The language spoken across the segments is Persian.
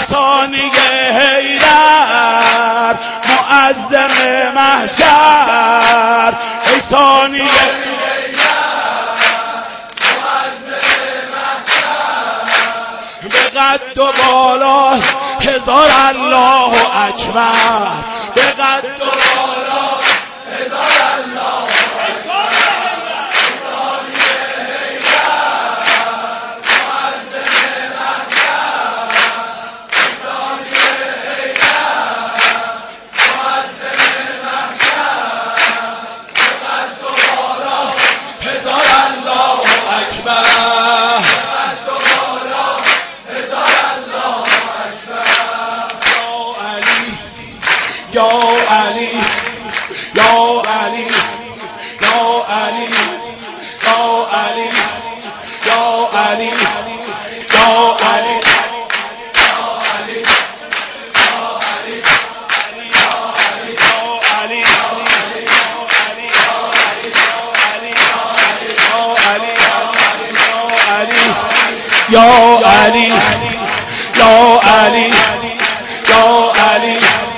ثانی حیدر معظم محشر، ای ثانی به قد و بالا هزار الله اکبر، به قد و بالا هزار الله اکبر، ثانی حیدر معظم محشر، ثانی حیدر معظم محشر، به قد و بالا هزار الله اکبر. یا علی یا علی یا علی یا علی یا علی یا علی یا علی یا علی یا علی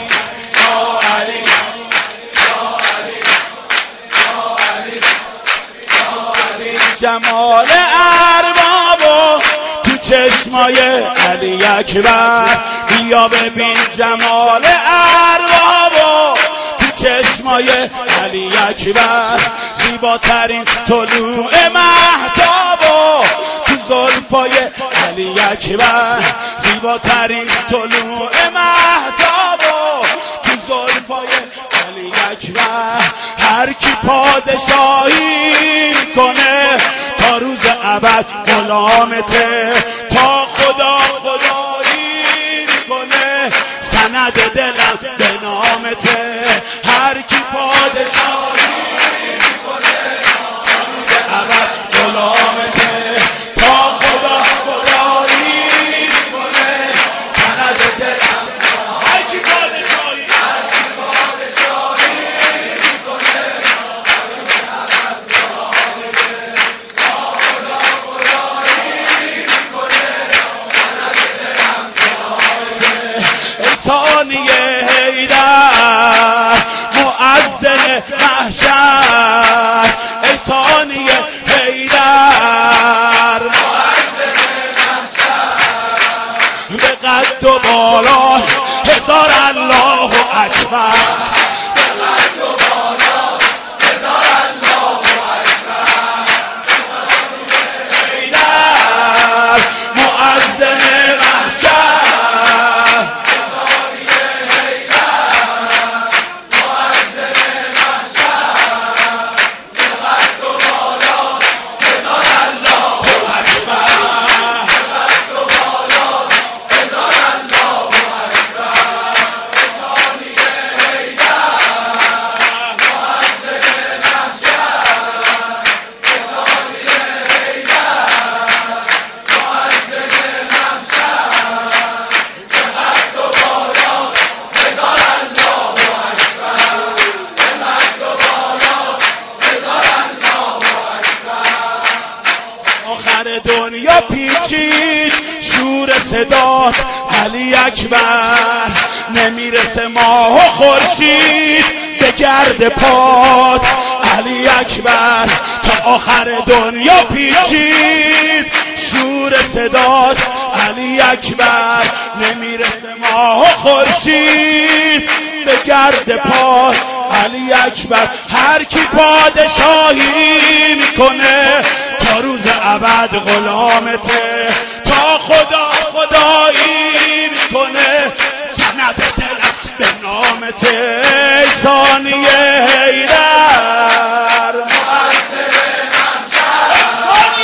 جمال اربابو تو چشمای علی اکبر، بیا ببین جمال اربابو تو چشمای علی اکبر، زیباترین طلوع مهتابو تو زلفای علی اکبر، زیباترین طلوع مهتابو تو زلفای علی اکبر. هر کی پادشاهی کنه تا روز ابد غلامته، تا خدا خدایی کنه سند دلم به نامته. هر کی پادشاهی کنه تا روز ابد غلامته، تا خدا خدایی کنه سند دلم. هر کی پادشاهی ثانی حیدر معظم محشر، ای ثانی حیدر معظم محشر، به قد و بالا هزار الله اکبر، به قد و بالا هزار الله اکبر، حیدر معظم دنیا پیچید شور صدات علی اکبر، نمیرسه ماه و خورشید به گرد پات علی اکبر. تا آخر دنیا پیچید شور صدات علی اکبر، نمیرسه ماه و خورشید به گرد پات علی اکبر. هر کی پادشاهی میکنه تا روز ابد غلامته، تا خدا خدایی میکنه سند دلم به نامته. ثانی حیدر معظم محشر، ثانی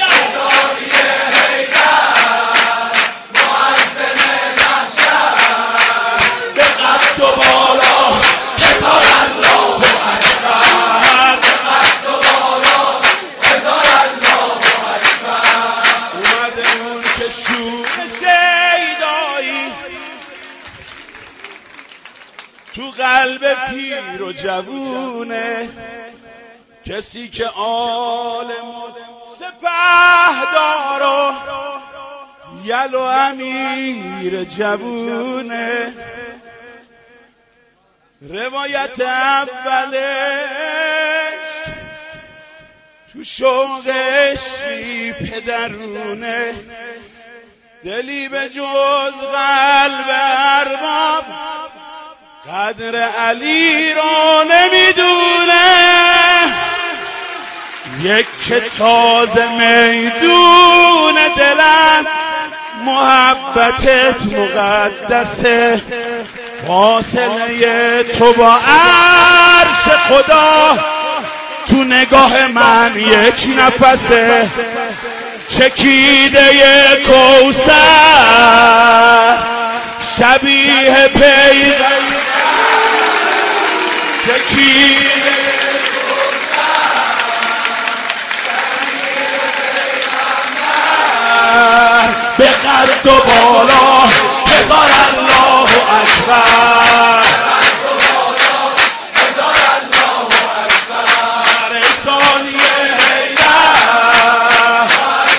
حیدر معظم محشر، به قد و بالا هزار الله اکبر، به قد و بالا هزار الله اکبر. اومده اون که شور شیدایی تو قلب پیر و جوونه، کسی که عالم و سپهدار و یلو امیر جوونه، روایت اولش تو شوقش پدرونه، دلی به جز قلب ارباب قدر علی رو نمیدونه. یک که تازه میدون دلم محبتت مقدسه، فاصله تو با عرش خدا تو نگاه من یک نفسه. چکیده کوثر شبیه پیغمبر، چکیده به قد و بالا هزار الله اکبر، هزار الله اکبر. ثانی حیدر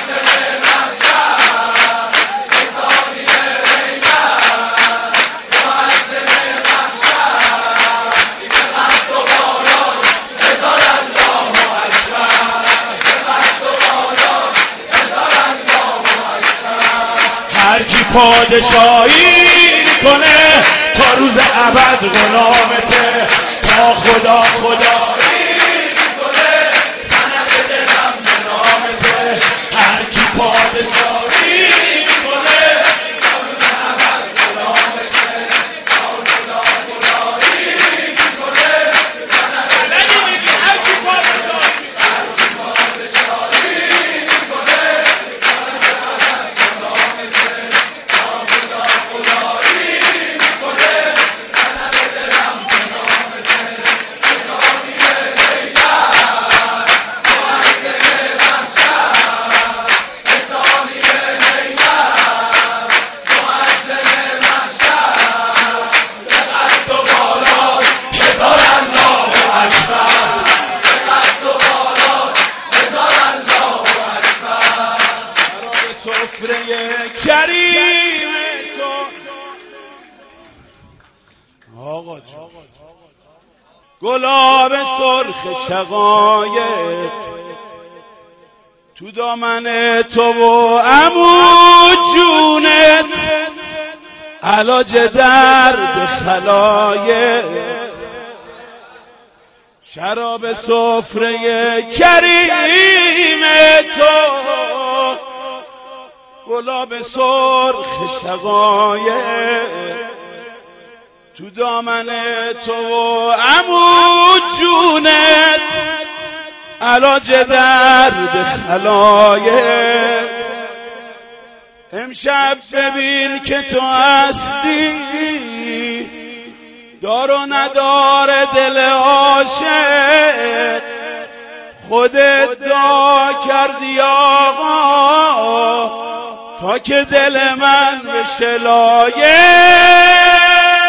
هر کی پادشاهی کنه تا روز ابد غلامته، تا خدا خدایی کنه سند دلم به نامته. هر کی پادشاهی کنه تا روز ابد غلامته، تا خدا خدایی کنه سند دلم. هر کی پادشاهی کریم تو آقا جان، گلاب سرخ شقایق تو دامن تو و عمود جونت، علاج درد خلایق. شراب سفره کریم تو، گلاب سرخ شقایق تو دامن تو و عمود جونت، علاج درد خلایق. امشب ببین که تو هستی دار و ندار دل عاشق، خودت دعا کردی آقا تا که دل من بشه لایق.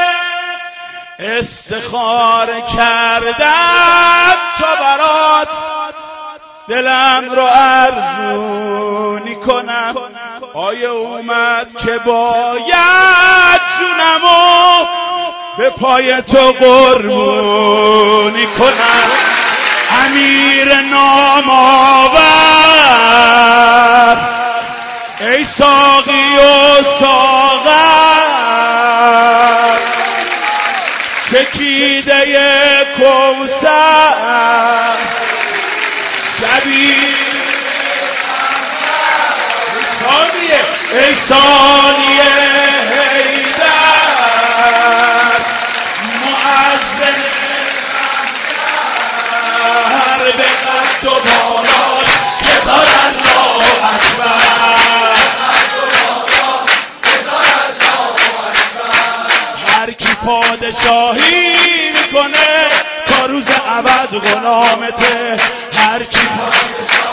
استخاره کردم تا برات دلم رو ارزونی کنم، آیه اومد که باید جونمو به پای تو قربونی کنم. امیر نامآور ای ساقی و ساغر، چکیده کوثر شبیه ای ثانی حیدر، مؤذن هر به قد و بالا هزار الله اکبر، هر کی پادشاهی میکنه تا روز ابد غلامته. هر کی پادشاهی